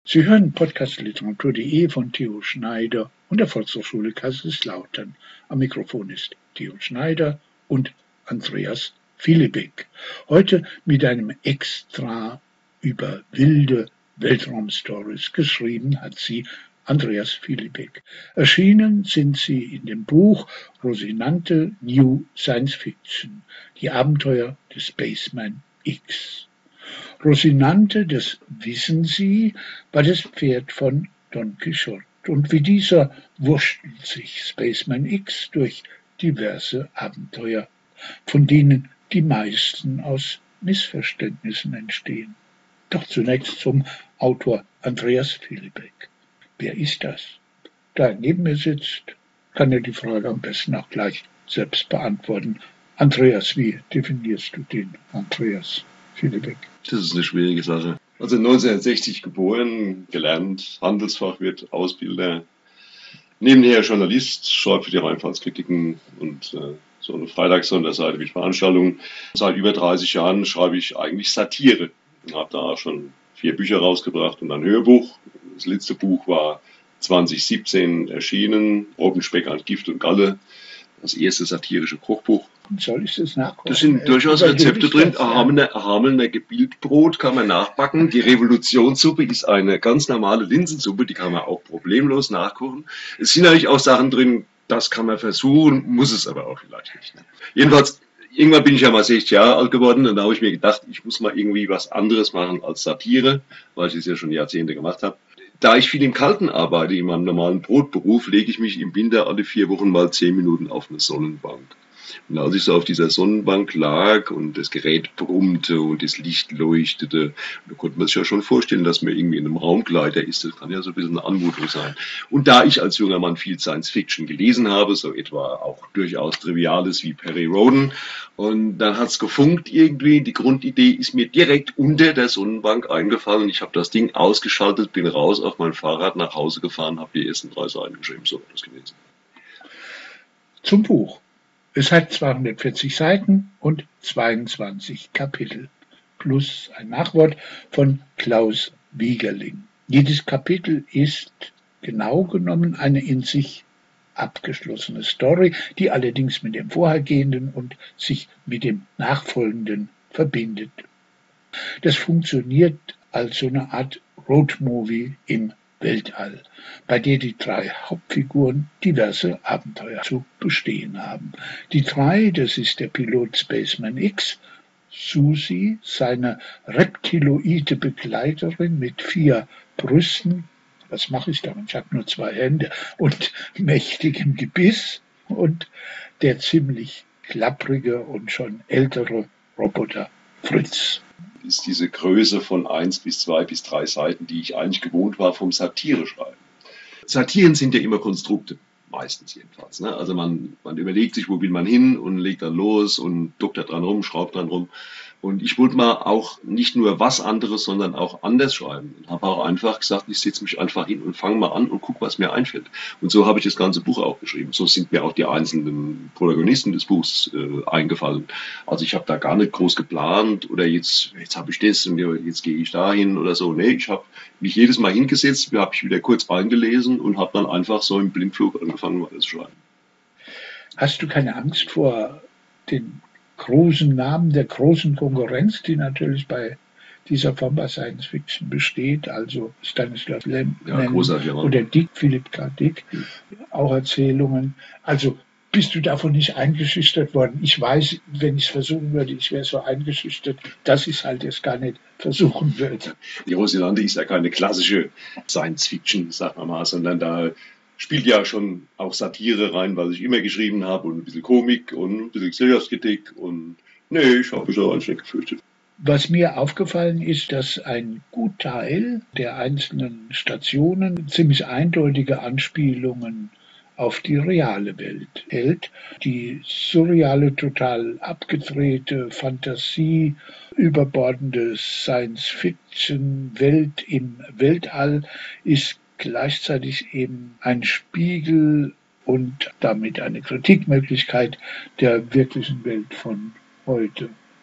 Sie hören Podcast-Literatur.de von Theo Schneider und der Volkshochschule Kaiserslautern. Am Mikrofon ist Theo Schneider und Andreas Philippik. Heute mit einem Extra über wilde Weltraumstories. Geschrieben hat sie Andreas Philippik. Erschienen sind sie in dem Buch Rosinante New Science Fiction, die Abenteuer des Spaceman X. Rosinante, das wissen Sie, war das Pferd von Don Quixote. Und wie dieser wurschtelt sich Spaceman X durch diverse Abenteuer, von denen die meisten aus Missverständnissen entstehen. Doch zunächst zum Autor Andreas Philippik. Wer ist das? Da er neben mir sitzt, kann er die Frage am besten auch gleich selbst beantworten. Andreas, wie definierst du den Andreas Philippik? Das ist eine schwierige Sache. Also 1960 geboren, gelernt, Handelsfachwirt, Ausbilder, nebenher Journalist, schreibt für die Rheinpfalz-Kritiken und so eine Freitagssonderseite mit Veranstaltungen. Seit über 30 Jahren schreibe ich eigentlich Satire. Ich habe da schon 4 Bücher rausgebracht und ein Hörbuch. Das letzte Buch war 2017 erschienen, Robenspeck an Gift und Galle, das erste satirische Kochbuch. Soll ich das nachkochen? Da sind durchaus Rezepte drin. Hamelner Gebildbrot kann man nachbacken. Die Revolutionssuppe ist eine ganz normale Linsensuppe, die kann man auch problemlos nachkochen. Es sind natürlich auch Sachen drin, das kann man versuchen, muss es aber auch vielleicht nicht. Jedenfalls, irgendwann bin ich ja mal 60 Jahre alt geworden und da habe ich mir gedacht, ich muss mal irgendwie was anderes machen als Satire, weil ich es ja schon Jahrzehnte gemacht habe. Da ich viel im Kalten arbeite, in meinem normalen Brotberuf, lege ich mich im Winter alle 4 Wochen mal 10 Minuten auf eine Sonnenbank. Und als ich so auf dieser Sonnenbank lag und das Gerät brummte und das Licht leuchtete, da konnte man sich ja schon vorstellen, dass man irgendwie in einem Raumgleiter ist. Das kann ja so ein bisschen eine Anmutung sein. Und da ich als junger Mann viel Science Fiction gelesen habe, so etwa auch durchaus Triviales wie Perry Rhodan, und dann hat's gefunkt irgendwie. Die Grundidee ist mir direkt unter der Sonnenbank eingefallen. Ich habe das Ding ausgeschaltet, bin raus auf mein Fahrrad nach Hause gefahren, habe die ersten 3 Seiten geschrieben. So war das gewesen. Zum Buch. Es hat 240 Seiten und 22 Kapitel, plus ein Nachwort von Klaus Wiegerling. Jedes Kapitel ist genau genommen eine in sich abgeschlossene Story, die allerdings mit dem vorhergehenden und sich mit dem nachfolgenden verbindet. Das funktioniert als so eine Art Roadmovie im Weltall, bei der die 3 Hauptfiguren diverse Abenteuer zu bestehen haben. Die 3, das ist der Pilot Spaceman X, Susi, seine reptiloide Begleiterin mit 4 Brüsten, was mache ich damit? Ich habe nur 2 Hände und mächtigem Gebiss, und der ziemlich klapprige und schon ältere Roboter Fritz. Ist diese Größe von 1 bis 2 bis 3 Seiten, die ich eigentlich gewohnt war vom Satire-Schreiben. Satiren sind ja immer Konstrukte, meistens jedenfalls. Ne? Also man überlegt sich, wo will man hin und legt dann los und doktert dran rum, schraubt dran rum. Und ich wollte mal auch nicht nur was anderes, sondern auch anders schreiben. Und habe auch einfach gesagt, ich setze mich einfach hin und fange mal an und gucke, was mir einfällt. Und so habe ich das ganze Buch auch geschrieben. So sind mir auch die einzelnen Protagonisten des Buchs eingefallen. Also ich habe da gar nicht groß geplant oder jetzt habe ich das und jetzt gehe ich dahin oder so. Nee, ich habe mich jedes Mal hingesetzt, habe ich wieder kurz reingelesen und habe dann einfach so im Blindflug angefangen, weiter zu schreiben. Hast du keine Angst vor den großen Namen der großen Konkurrenz, die natürlich bei dieser Form bei Science Fiction besteht, also Stanislav Lem oder Dick, Philipp K. Dick, auch Erzählungen. Also bist du davon nicht eingeschüchtert worden? Ich weiß, wenn ich es versuchen würde, ich wäre so eingeschüchtert, dass ich es halt erst gar nicht versuchen würde. Die Rosinante ist ja keine klassische Science Fiction, sagen wir mal, sondern da spielt ja schon auch Satire rein, was ich immer geschrieben habe, und ein bisschen Komik und ein bisschen Gesellschaftskritik, und nee, ich habe mich da eigentlich nicht gefürchtet. Was mir aufgefallen ist, dass ein Gutteil der einzelnen Stationen ziemlich eindeutige Anspielungen auf die reale Welt hält. Die surreale, total abgedrehte Fantasie, überbordende Science-Fiction-Welt im Weltall ist gleichzeitig eben ein Spiegel und damit eine Kritikmöglichkeit der wirklichen Welt von heute.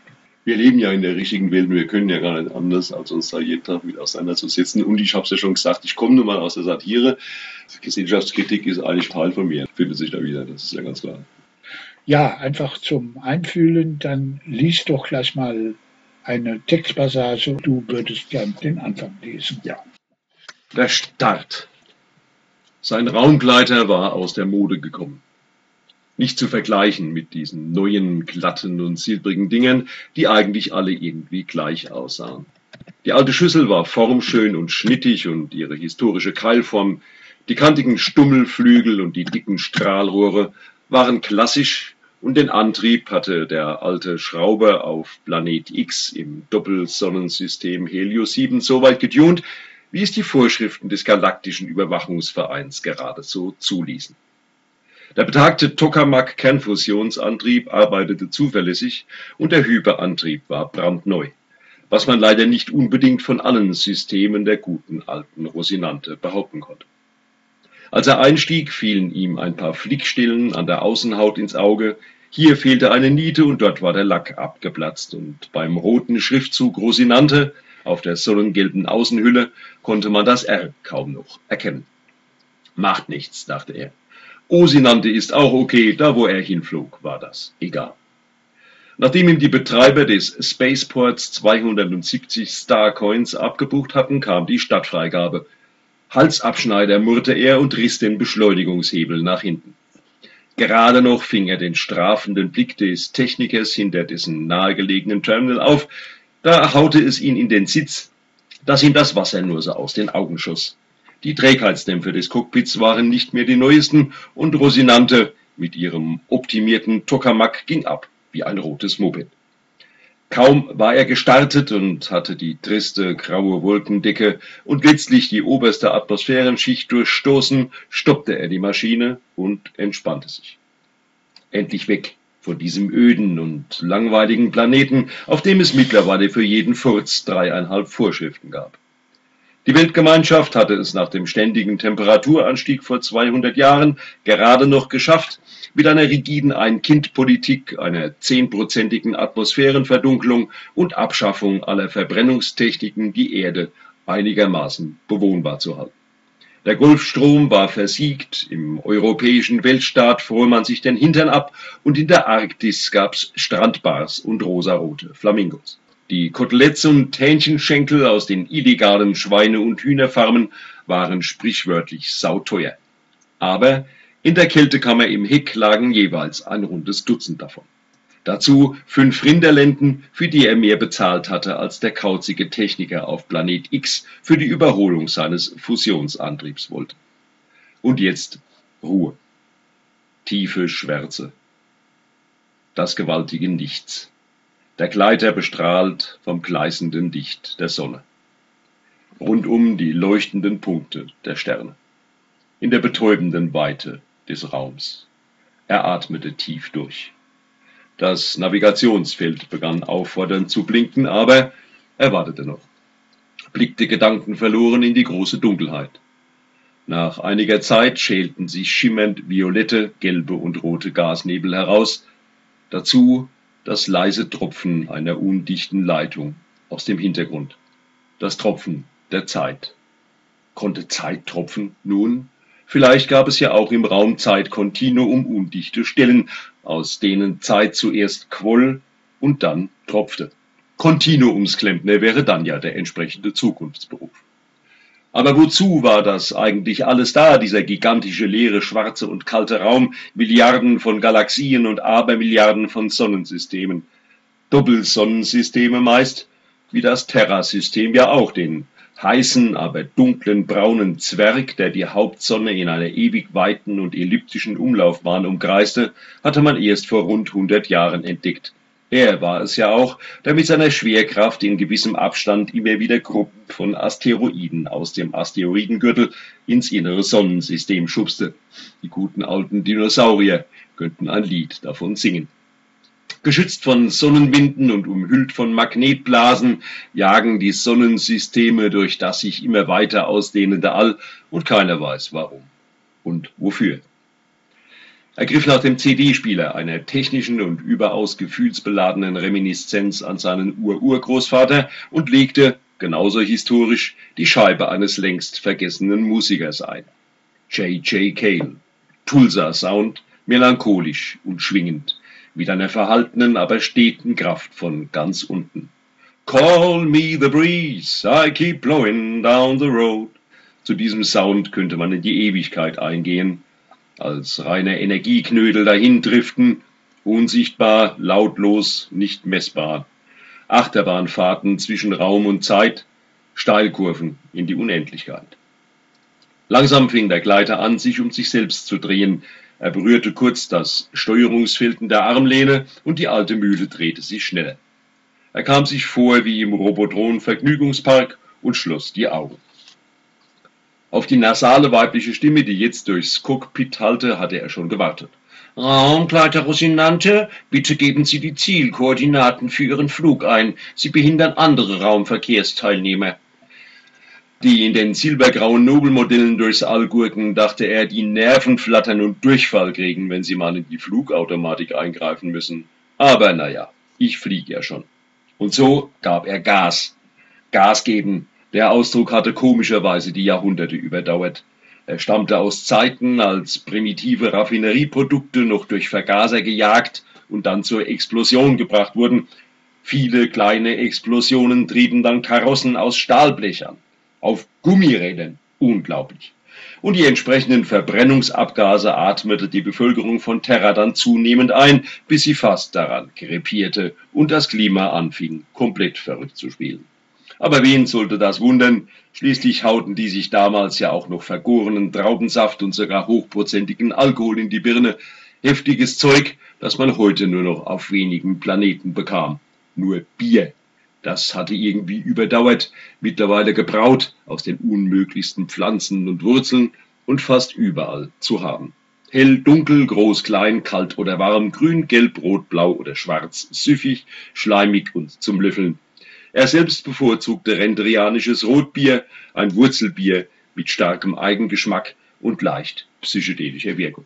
Wir leben ja in der richtigen Welt und wir können ja gar nicht anders, als uns da jeden Tag mit auseinanderzusetzen. Und ich habe es ja schon gesagt, ich komme nun mal aus der Satire. Gesellschaftskritik ist eigentlich Teil von mir, findet sich da wieder, das ist ja ganz klar. Ja, einfach zum Einfühlen, dann lies doch gleich mal eine Textpassage. Du würdest gern den Anfang lesen. Ja. Der Start. Sein Raumgleiter war aus der Mode gekommen. Nicht zu vergleichen mit diesen neuen, glatten und silbrigen Dingern, die eigentlich alle irgendwie gleich aussahen. Die alte Schüssel war formschön und schnittig und ihre historische Keilform, die kantigen Stummelflügel und die dicken Strahlrohre waren klassisch und den Antrieb hatte der alte Schrauber auf Planet X im Doppelsonnensystem Helios 7 so weit getunt, wie es die Vorschriften des Galaktischen Überwachungsvereins gerade so zuließen. Der betagte Tokamak-Kernfusionsantrieb arbeitete zuverlässig und der Hyperantrieb war brandneu, was man leider nicht unbedingt von allen Systemen der guten alten Rosinante behaupten konnte. Als er einstieg, fielen ihm ein paar Flickstellen an der Außenhaut ins Auge, hier fehlte eine Niete und dort war der Lack abgeplatzt und beim roten Schriftzug Rosinante auf der sonnengelben Außenhülle konnte man das R kaum noch erkennen. Macht nichts, dachte er. Rosinante ist auch okay, da wo er hinflog, war das egal. Nachdem ihm die Betreiber des Spaceports 270 Starcoins abgebucht hatten, kam die Stadtfreigabe. Halsabschneider, murrte er und riss den Beschleunigungshebel nach hinten. Gerade noch fing er den strafenden Blick des Technikers hinter dessen nahegelegenen Terminal auf, da haute es ihn in den Sitz, dass ihm das Wasser nur so aus den Augen schoss. Die Trägheitsdämpfer des Cockpits waren nicht mehr die neuesten und Rosinante mit ihrem optimierten Tokamak ging ab wie ein rotes Moped. Kaum war er gestartet und hatte die triste graue Wolkendecke und letztlich die oberste Atmosphärenschicht durchstoßen, stoppte er die Maschine und entspannte sich. Endlich weg von diesem öden und langweiligen Planeten, auf dem es mittlerweile für jeden Furz 3,5 Vorschriften gab. Die Weltgemeinschaft hatte es nach dem ständigen Temperaturanstieg vor 200 Jahren gerade noch geschafft, mit einer rigiden Ein-Kind-Politik, einer 10%igen Atmosphärenverdunklung und Abschaffung aller Verbrennungstechniken die Erde einigermaßen bewohnbar zu halten. Der Golfstrom war versiegt, im europäischen Weltstaat fror man sich den Hintern ab und in der Arktis gab's Strandbars und rosarote Flamingos. Die Koteletts und Hähnchenschenkel aus den illegalen Schweine- und Hühnerfarmen waren sprichwörtlich sauteuer. Aber in der Kältekammer im Heck lagen jeweils ein rundes Dutzend davon. Dazu 5 Rinderlenden, für die er mehr bezahlt hatte als der kauzige Techniker auf Planet X für die Überholung seines Fusionsantriebs wollte. Und jetzt Ruhe. Tiefe Schwärze. Das gewaltige Nichts. Der Gleiter bestrahlt vom gleißenden Licht der Sonne. Rundum die leuchtenden Punkte der Sterne. In der betäubenden Weite des Raums. Er atmete tief durch. Das Navigationsfeld begann auffordernd zu blinken, aber er wartete noch. Blickte gedankenverloren in die große Dunkelheit. Nach einiger Zeit schälten sich schimmernd violette, gelbe und rote Gasnebel heraus. Dazu das leise Tropfen einer undichten Leitung aus dem Hintergrund. Das Tropfen der Zeit. Konnte Zeit tropfen? Nun, vielleicht gab es ja auch im Raum Zeitkontinuum undichte Stellen, aus denen Zeit zuerst quoll und dann tropfte. Kontinuumsklempner wäre dann ja der entsprechende Zukunftsberuf. Aber wozu war das eigentlich alles da, dieser gigantische, leere, schwarze und kalte Raum, Milliarden von Galaxien und Abermilliarden von Sonnensystemen? Doppelsonnensysteme meist, wie das Terra-System ja auch, den heißen, aber dunklen braunen Zwerg, der die Hauptsonne in einer ewig weiten und elliptischen Umlaufbahn umkreiste, hatte man erst vor rund 100 Jahren entdeckt. Er war es ja auch, der mit seiner Schwerkraft in gewissem Abstand immer wieder Gruppen von Asteroiden aus dem Asteroidengürtel ins innere Sonnensystem schubste. Die guten alten Dinosaurier könnten ein Lied davon singen. Geschützt von Sonnenwinden und umhüllt von Magnetblasen jagen die Sonnensysteme durch das sich immer weiter ausdehnende All und keiner weiß warum und wofür. Er griff nach dem CD-Spieler, einer technischen und überaus gefühlsbeladenen Reminiszenz an seinen Urgroßvater, und legte, genauso historisch, die Scheibe eines längst vergessenen Musikers ein. J.J. Cale. Tulsa-Sound, melancholisch und schwingend, mit einer verhaltenen, aber steten Kraft von ganz unten. Call me the breeze, I keep blowing down the road. Zu diesem Sound könnte man in die Ewigkeit eingehen, als reine Energieknödel dahindriften, unsichtbar, lautlos, nicht messbar. Achterbahnfahrten zwischen Raum und Zeit, Steilkurven in die Unendlichkeit. Langsam fing der Gleiter an, sich um sich selbst zu drehen. Er berührte kurz das Steuerungsfeld in der Armlehne und die alte Mühle drehte sich schneller. Er kam sich vor wie im Robotron-Vergnügungspark und schloss die Augen. Auf die nasale weibliche Stimme, die jetzt durchs Cockpit hallte, hatte er schon gewartet. Raumgleiter Rosinante, bitte geben Sie die Zielkoordinaten für Ihren Flug ein. Sie behindern andere Raumverkehrsteilnehmer. Die in den silbergrauen Nobelmodellen durchs All gurken, dachte er, die Nerven flattern und Durchfall kriegen, wenn sie mal in die Flugautomatik eingreifen müssen. Aber naja, ich fliege ja schon. Und so gab er Gas. Gas geben. Der Ausdruck hatte komischerweise die Jahrhunderte überdauert. Er stammte aus Zeiten, als primitive Raffinerieprodukte noch durch Vergaser gejagt und dann zur Explosion gebracht wurden. Viele kleine Explosionen trieben dann Karossen aus Stahlblech an. Auf Gummirädern. Unglaublich. Und die entsprechenden Verbrennungsabgase atmete die Bevölkerung von Terra dann zunehmend ein, bis sie fast daran krepierte und das Klima anfing, komplett verrückt zu spielen. Aber wen sollte das wundern? Schließlich hauten die sich damals ja auch noch vergorenen Traubensaft und sogar hochprozentigen Alkohol in die Birne. Heftiges Zeug, das man heute nur noch auf wenigen Planeten bekam. Nur Bier. Das hatte irgendwie überdauert, mittlerweile gebraut, aus den unmöglichsten Pflanzen und Wurzeln und fast überall zu haben. Hell, dunkel, groß, klein, kalt oder warm, grün, gelb, rot, blau oder schwarz, süffig, schleimig und zum Löffeln. Er selbst bevorzugte rendrianisches Rotbier, ein Wurzelbier mit starkem Eigengeschmack und leicht psychedelischer Wirkung.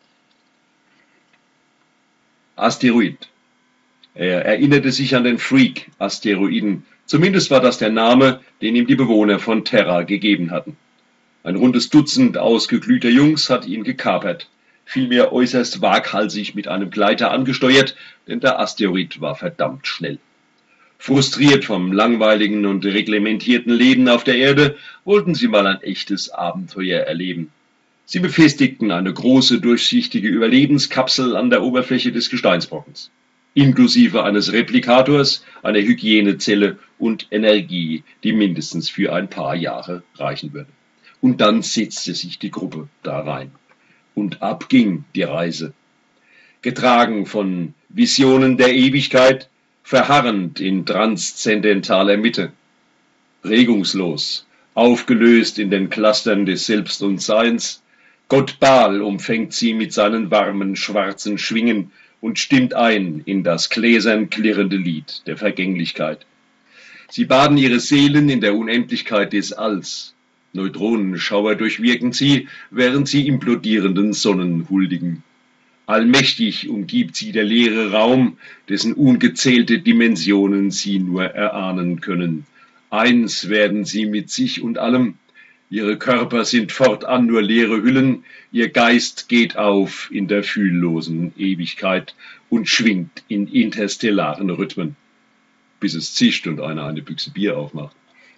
Asteroid. Er erinnerte sich an den Freak-Asteroiden. Zumindest war das der Name, den ihm die Bewohner von Terra gegeben hatten. Ein rundes Dutzend ausgeglühter Jungs hatte ihn gekapert, vielmehr äußerst waghalsig mit einem Gleiter angesteuert, denn der Asteroid war verdammt schnell. Frustriert vom langweiligen und reglementierten Leben auf der Erde, wollten sie mal ein echtes Abenteuer erleben. Sie befestigten eine große, durchsichtige Überlebenskapsel an der Oberfläche des Gesteinsbrockens, inklusive eines Replikators, einer Hygienezelle und Energie, die mindestens für ein paar Jahre reichen würde. Und dann setzte sich die Gruppe da rein. Und ab ging die Reise. Getragen von Visionen der Ewigkeit, verharrend in transzendentaler Mitte. Regungslos, aufgelöst in den Clustern des Selbst und Seins, Gott Baal umfängt sie mit seinen warmen, schwarzen Schwingen und stimmt ein in das gläsern klirrende Lied der Vergänglichkeit. Sie baden ihre Seelen in der Unendlichkeit des Alls. Neutronenschauer durchwirken sie, während sie implodierenden Sonnen huldigen. Allmächtig umgibt sie der leere Raum, dessen ungezählte Dimensionen sie nur erahnen können. Eins werden sie mit sich und allem. Ihre Körper sind fortan nur leere Hüllen, ihr Geist geht auf in der fühllosen Ewigkeit und schwingt in interstellaren Rhythmen, bis es zischt und einer eine Büchse Bier aufmacht.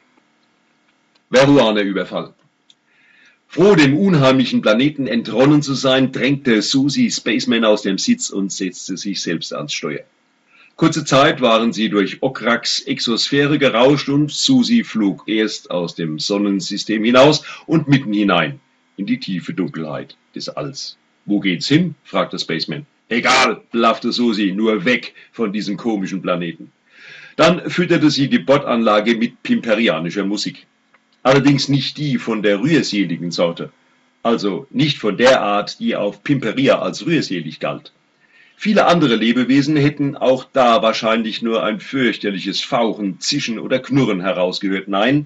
Veruaner-Überfall. Froh, dem unheimlichen Planeten entronnen zu sein, drängte Susie Spaceman aus dem Sitz und setzte sich selbst ans Steuer. Kurze Zeit waren sie durch Okraks Exosphäre gerauscht und Susie flog erst aus dem Sonnensystem hinaus und mitten hinein in die tiefe Dunkelheit des Alls. »Wo geht's hin?« fragte Spaceman. »Egal«, blaffte Susie, »nur weg von diesem komischen Planeten.« Dann fütterte sie die Bordanlage mit pimperianischer Musik. Allerdings nicht die von der rührseligen Sorte, also nicht von der Art, die auf Pimperia als rührselig galt. Viele andere Lebewesen hätten auch da wahrscheinlich nur ein fürchterliches Fauchen, Zischen oder Knurren herausgehört. Nein,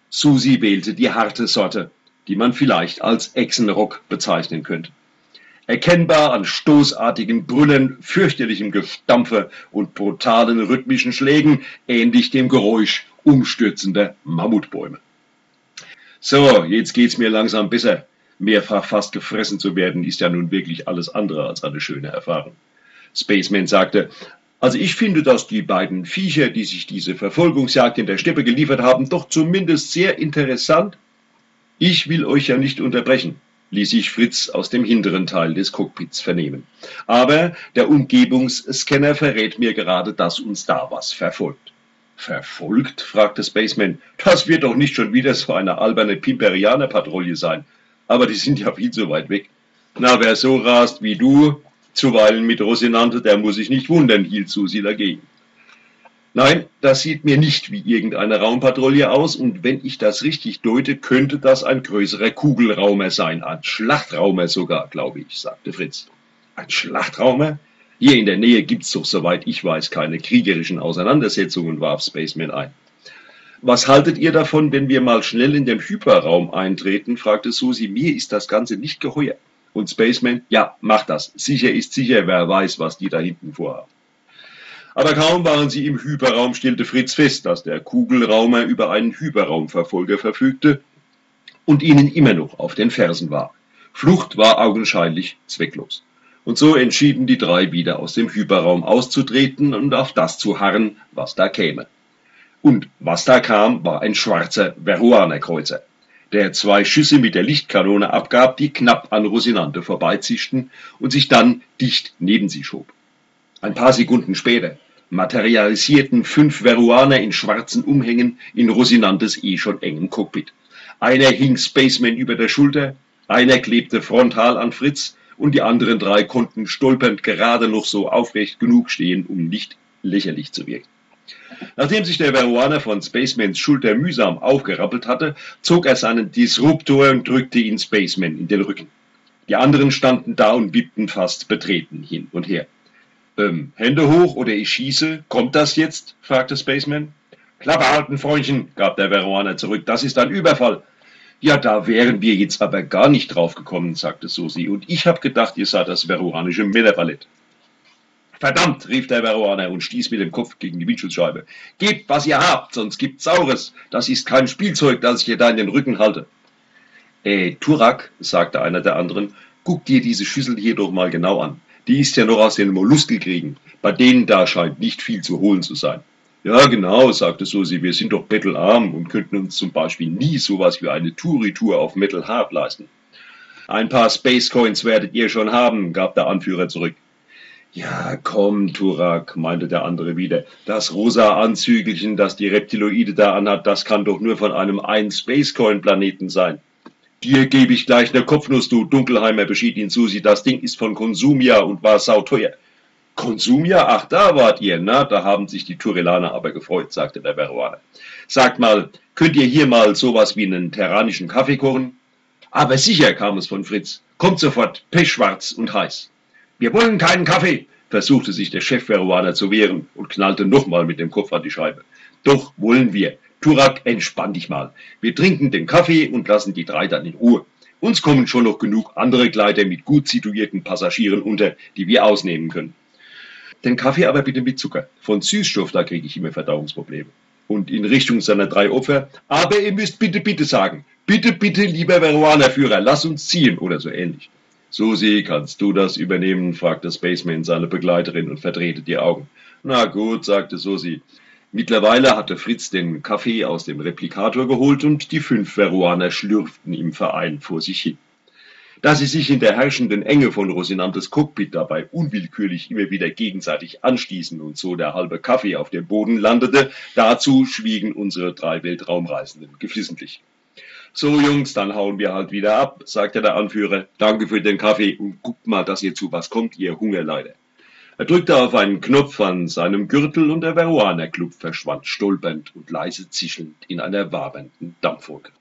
Susie wählte die harte Sorte, die man vielleicht als Echsenrock bezeichnen könnte. erkennbar an stoßartigen Brüllen, fürchterlichem Gestampfe und brutalen rhythmischen Schlägen, ähnlich dem Geräusch umstürzender Mammutbäume. So, jetzt geht's mir langsam besser. Mehrfach fast gefressen zu werden, ist ja nun wirklich alles andere als eine schöne Erfahrung. Spaceman sagte, also ich finde, dass die beiden Viecher, die sich diese Verfolgungsjagd in der Steppe geliefert haben, doch zumindest sehr interessant. Ich will euch ja nicht unterbrechen, ließ sich Fritz aus dem hinteren Teil des Cockpits vernehmen. Aber der Umgebungsscanner verrät mir gerade, dass uns da was verfolgt. Verfolgt? Fragte Spaceman. Das wird doch nicht schon wieder so eine alberne Pimperianer-Patrouille sein. Aber die sind ja viel zu weit weg. Na, wer so rast wie du, zuweilen mit Rosinante, der muss sich nicht wundern, hielt Susi dagegen. Nein, das sieht mir nicht wie irgendeine Raumpatrouille aus, und wenn ich das richtig deute, könnte das ein größerer Kugelraumer sein, ein Schlachtraumer sogar, glaube ich, sagte Fritz. Ein Schlachtraumer? Hier in der Nähe gibt's doch, soweit ich weiß, keine kriegerischen Auseinandersetzungen, warf Spaceman ein. Was haltet ihr davon, wenn wir mal schnell in den Hyperraum eintreten, fragte Susi. Mir ist das Ganze nicht geheuer. Und Spaceman, ja, mach das. Sicher ist sicher, wer weiß, was die da hinten vorhaben. Aber kaum waren sie im Hyperraum, stellte Fritz fest, dass der Kugelraumer über einen Hyperraumverfolger verfügte und ihnen immer noch auf den Fersen war. Flucht war augenscheinlich zwecklos. Und so entschieden die drei wieder aus dem Hyperraum auszutreten und auf das zu harren, was da käme. Und was da kam, war ein schwarzer Veruanerkreuzer, der 2 Schüsse mit der Lichtkanone abgab, die knapp an Rosinante vorbeizischten und sich dann dicht neben sie schob. Ein paar Sekunden später materialisierten 5 Veruaner in schwarzen Umhängen in Rosinantes schon engem Cockpit. Einer hing Spaceman über der Schulter, einer klebte frontal an Fritz und die anderen 3 konnten stolpernd gerade noch so aufrecht genug stehen, um nicht lächerlich zu wirken. Nachdem sich der Veruaner von Spacemans Schulter mühsam aufgerappelt hatte, zog er seinen Disruptor und drückte ihn Spaceman in den Rücken. Die anderen standen da und wippten fast betreten hin und her. Hände hoch oder ich schieße, kommt das jetzt? Fragte Spaceman. Klappe halten, Freundchen, gab der Veruaner zurück, das ist ein Überfall. Ja, da wären wir jetzt aber gar nicht drauf gekommen, sagte Susi, und ich hab gedacht, ihr seid das veruanische Männerballett. Verdammt, rief der Veruaner und stieß mit dem Kopf gegen die Windschutzscheibe. Gebt, was ihr habt, sonst gibt's Saures. Das ist kein Spielzeug, das ich hier da in den Rücken halte. Turak, sagte einer der anderen, guck dir diese Schüssel hier doch mal genau an. Die ist ja noch aus den Molluskelkriegen. Bei denen da scheint nicht viel zu holen zu sein. Ja, genau, sagte Susi, wir sind doch bettelarm und könnten uns zum Beispiel nie sowas wie eine Touri-Tour auf Metal Hard leisten. Ein paar Space Coins werdet ihr schon haben, gab der Anführer zurück. Ja, komm, Turak, meinte der andere wieder. Das rosa Anzügelchen, das die Reptiloide da anhat, das kann doch nur von einem Ein-Spacecoin-Planeten sein. Dir gebe ich gleich ne Kopfnuss, du Dunkelheimer, beschied ihn Susi. Das Ding ist von Consumia und war sauteuer. Consumia? Ach, da wart ihr, na? Da haben sich die Turelaner aber gefreut, sagte der Veruaner. Sagt mal, könnt ihr hier mal sowas wie einen terranischen Kaffee kochen? Aber sicher, kam es von Fritz. Kommt sofort, pechschwarz und heiß. Wir wollen keinen Kaffee, versuchte sich der Chef-Veruaner zu wehren und knallte nochmal mit dem Kopf an die Scheibe. Doch wollen wir. Turak, entspann dich mal. Wir trinken den Kaffee und lassen die 3 dann in Ruhe. Uns kommen schon noch genug andere Gleiter mit gut situierten Passagieren unter, die wir ausnehmen können. Den Kaffee aber bitte mit Zucker. Von Süßstoff, da kriege ich immer Verdauungsprobleme. Und in Richtung seiner 3 Opfer, aber ihr müsst bitte, bitte sagen. Bitte, bitte, lieber Veruanerführer, lass uns ziehen oder so ähnlich. Susi, kannst du das übernehmen? Fragte Spaceman seine Begleiterin und verdrehte die Augen. Na gut, sagte Susi. Mittlerweile hatte Fritz den Kaffee aus dem Replikator geholt und die 5 Veruaner schlürften im Verein vor sich hin. Da sie sich in der herrschenden Enge von Rosinantes Cockpit dabei unwillkürlich immer wieder gegenseitig anstießen und so der halbe Kaffee auf dem Boden landete, dazu schwiegen unsere 3 Weltraumreisenden geflissentlich. So Jungs, dann hauen wir halt wieder ab, sagte der Anführer. Danke für den Kaffee und guckt mal, dass ihr zu was kommt, ihr Hungerleider. Er drückte auf einen Knopf an seinem Gürtel und der Veruaner-Club verschwand stolpernd und leise zischelnd in einer wabernden Dampfwolke.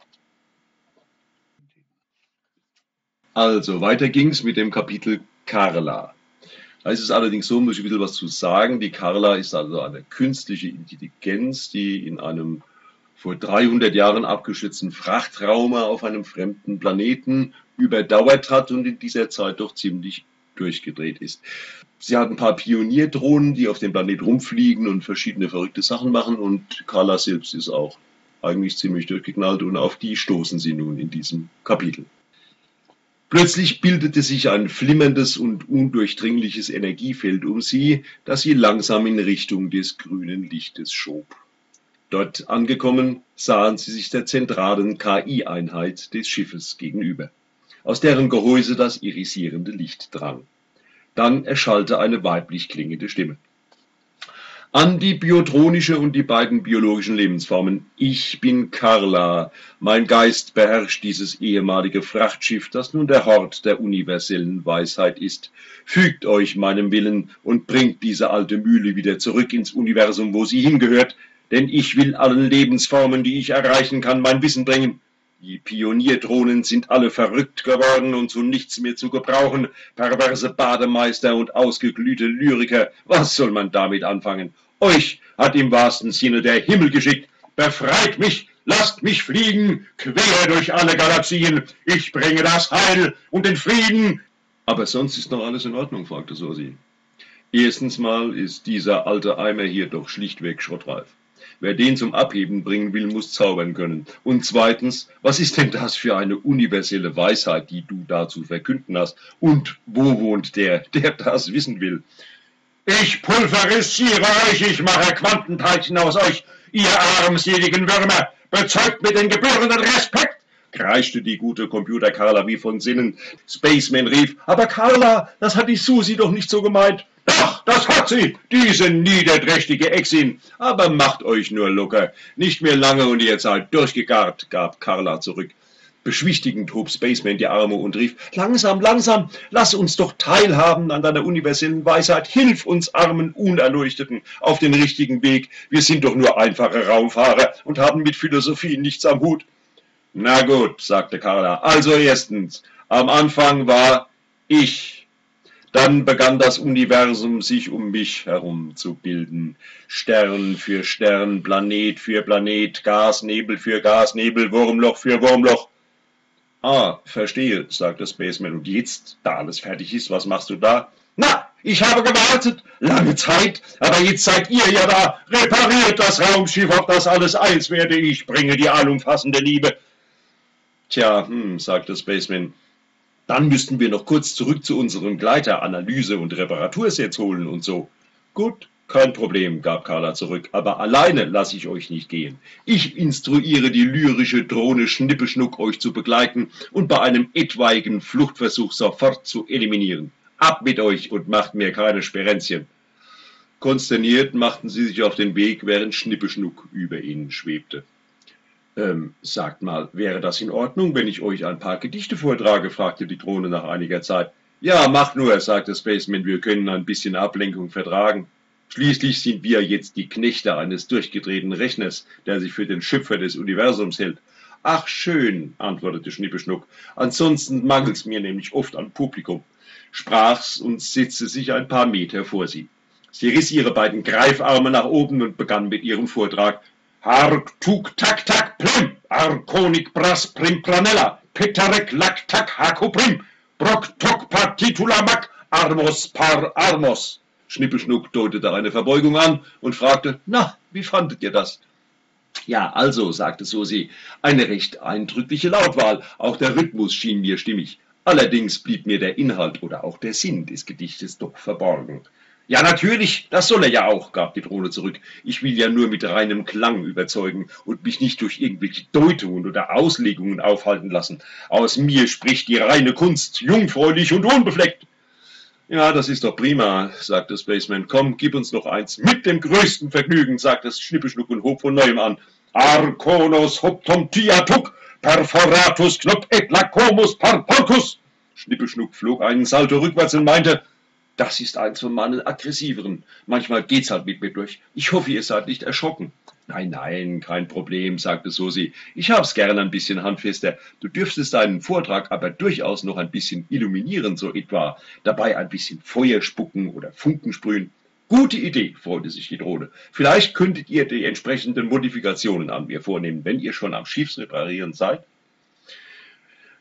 Also, weiter ging's mit dem Kapitel Carla. Da ist es allerdings so, muss ich ein bisschen was zu sagen. Die Carla ist also eine künstliche Intelligenz, die in einem vor 300 Jahren abgestürzten Frachtraumer auf einem fremden Planeten überdauert hat und in dieser Zeit doch ziemlich durchgedreht ist. Sie hat ein paar Pionierdrohnen, die auf dem Planet rumfliegen und verschiedene verrückte Sachen machen, und Carla selbst ist auch eigentlich ziemlich durchgeknallt, und auf die stoßen sie nun in diesem Kapitel. Plötzlich bildete sich ein flimmerndes und undurchdringliches Energiefeld um sie, das sie langsam in Richtung des grünen Lichtes schob. Dort angekommen, sahen sie sich der zentralen KI-Einheit des Schiffes gegenüber, aus deren Gehäuse das irisierende Licht drang. Dann erschallte eine weiblich klingende Stimme. An die biotronische und die beiden biologischen Lebensformen. Ich bin Carla. Mein Geist beherrscht dieses ehemalige Frachtschiff, das nun der Hort der universellen Weisheit ist. Fügt euch meinem Willen und bringt diese alte Mühle wieder zurück ins Universum, wo sie hingehört, denn ich will allen Lebensformen, die ich erreichen kann, mein Wissen bringen. Die Pionierdrohnen sind alle verrückt geworden und zu nichts mehr zu gebrauchen. Perverse Bademeister und ausgeglühte Lyriker, was soll man damit anfangen? Euch hat im wahrsten Sinne der Himmel geschickt. Befreit mich, lasst mich fliegen, quer durch alle Galaxien. Ich bringe das Heil und den Frieden. Aber sonst ist noch alles in Ordnung, fragte Susi. Erstens mal ist dieser alte Eimer hier doch schlichtweg schrottreif. Wer den zum Abheben bringen will, muss zaubern können. Und zweitens, was ist denn das für eine universelle Weisheit, die du da zu verkünden hast? Und wo wohnt der das wissen will? Ich pulverisiere euch, ich mache Quantenteilchen aus euch, ihr armseligen Würmer. Bezeugt mir den gebührenden Respekt, kreischte die gute Computer Carla wie von Sinnen. Spaceman rief, aber Carla, das hat die Susi doch nicht so gemeint. Doch, das hat sie, diese niederträchtige Exin. Aber macht euch nur locker. Nicht mehr lange und ihr seid durchgegart, gab Carla zurück. Beschwichtigend hob Spaceman die Arme und rief, langsam, langsam, lass uns doch teilhaben an deiner universellen Weisheit. Hilf uns armen Unerleuchteten auf den richtigen Weg. Wir sind doch nur einfache Raumfahrer und haben mit Philosophie nichts am Hut. Na gut, sagte Carla. Also erstens, am Anfang war ich. Dann begann das Universum sich um mich herum zu bilden. Stern für Stern, Planet für Planet, Gasnebel für Gasnebel, Wurmloch für Wurmloch. Ah, verstehe, sagte Spaceman. Und jetzt, da alles fertig ist, was machst du da? Na, ich habe gewartet, lange Zeit, aber jetzt seid ihr ja da. Repariert das Raumschiff, auf das alles eins werde. Ich bringe die allumfassende Liebe. Tja, sagte Spaceman. Dann müssten wir noch kurz zurück zu unserem Gleiter Analyse- und Reparatursets holen und so. Gut, kein Problem, gab Carla zurück, aber alleine lasse ich euch nicht gehen. Ich instruiere die lyrische Drohne Schnippeschnuck, euch zu begleiten und bei einem etwaigen Fluchtversuch sofort zu eliminieren. Ab mit euch und macht mir keine Sperenzchen. Konsterniert machten sie sich auf den Weg, während Schnippeschnuck über ihnen schwebte. Sagt mal, wäre das in Ordnung, wenn ich euch ein paar Gedichte vortrage, fragte die Drohne nach einiger Zeit. Ja, mach nur, sagte Spaceman, wir können ein bisschen Ablenkung vertragen. Schließlich sind wir jetzt die Knechte eines durchgedrehten Rechners, der sich für den Schöpfer des Universums hält. Ach schön, antwortete Schnippeschnuck, ansonsten mangelt's mir nämlich oft an Publikum, sprach's und setzte sich ein paar Meter vor sie. Sie riss ihre beiden Greifarme nach oben und begann mit ihrem Vortrag. Hark, tuk, tak, tak, plim, arkonik, bras, prim, pranella, petarek, lak, tak, hako, prim, brok, tok, partitula, mak, armos, par, armos. Schnippeschnuck deutete eine Verbeugung an und fragte, na, wie fandet ihr das? Ja, also, sagte Susi, eine recht eindrückliche Lautwahl, auch der Rhythmus schien mir stimmig. Allerdings blieb mir der Inhalt oder auch der Sinn des Gedichtes doch verborgen. Ja, natürlich, das soll er ja auch, gab die Drohne zurück. Ich will ja nur mit reinem Klang überzeugen und mich nicht durch irgendwelche Deutungen oder Auslegungen aufhalten lassen. Aus mir spricht die reine Kunst, jungfräulich und unbefleckt. Ja, das ist doch prima, sagte Spaceman. Komm, gib uns noch eins. Mit dem größten Vergnügen, sagte Schnippeschnuck und hob von neuem an. Arkonos hoptom tiatuk, perforatus knop et lacomus parporcus. Schnippeschnuck flog einen Salto rückwärts und meinte, das ist eins von meinen aggressiveren. Manchmal geht's halt mit mir durch. Ich hoffe, ihr seid nicht erschrocken. Nein, nein, kein Problem, sagte Susi. Ich hab's gern ein bisschen handfester. Du dürftest deinen Vortrag aber durchaus noch ein bisschen illuminieren, so etwa. Dabei ein bisschen Feuer spucken oder Funken sprühen. Gute Idee, freute sich die Drohne. Vielleicht könntet ihr die entsprechenden Modifikationen an mir vornehmen, wenn ihr schon am Schiffsreparieren seid.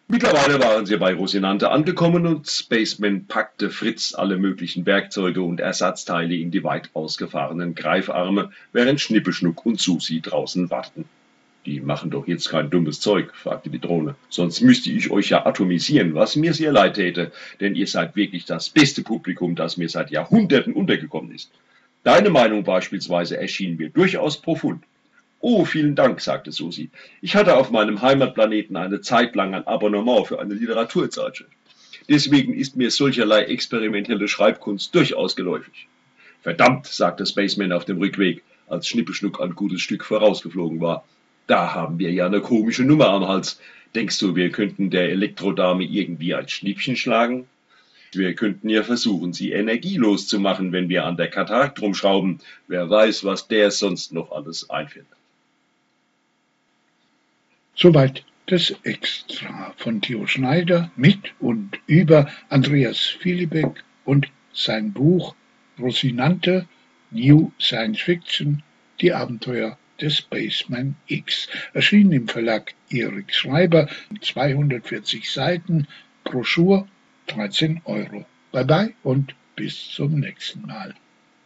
Mittlerweile waren sie bei Rosinante angekommen und Spaceman packte Fritz alle möglichen Werkzeuge und Ersatzteile in die weit ausgefahrenen Greifarme, während Schnippeschnuck und Susi draußen warteten. »Die machen doch jetzt kein dummes Zeug«, fragte die Drohne. »Sonst müsste ich euch ja atomisieren, was mir sehr leid täte, denn ihr seid wirklich das beste Publikum, das mir seit Jahrhunderten untergekommen ist. Deine Meinung beispielsweise erschien mir durchaus profund.« »Oh, vielen Dank«, sagte Susi. »Ich hatte auf meinem Heimatplaneten eine Zeit lang ein Abonnement für eine Literaturzeitschrift. Deswegen ist mir solcherlei experimentelle Schreibkunst durchaus geläufig.« »Verdammt«, sagte Spaceman auf dem Rückweg, als Schnippeschnuck ein gutes Stück vorausgeflogen war. »Da haben wir ja eine komische Nummer am Hals. Denkst du, wir könnten der Elektrodame irgendwie ein Schnippchen schlagen? Wir könnten ja versuchen, sie energielos zu machen, wenn wir an der Katarakt rumschrauben. Wer weiß, was der sonst noch alles einfällt.« Soweit das Extra von Theo Schneider mit und über Andreas Philibek und sein Buch Rosinante, New Science Fiction, die Abenteuer des Spaceman X, erschienen im Verlag Erik Schreiber, 240 Seiten, Broschur, 13 €. Bye bye und bis zum nächsten Mal.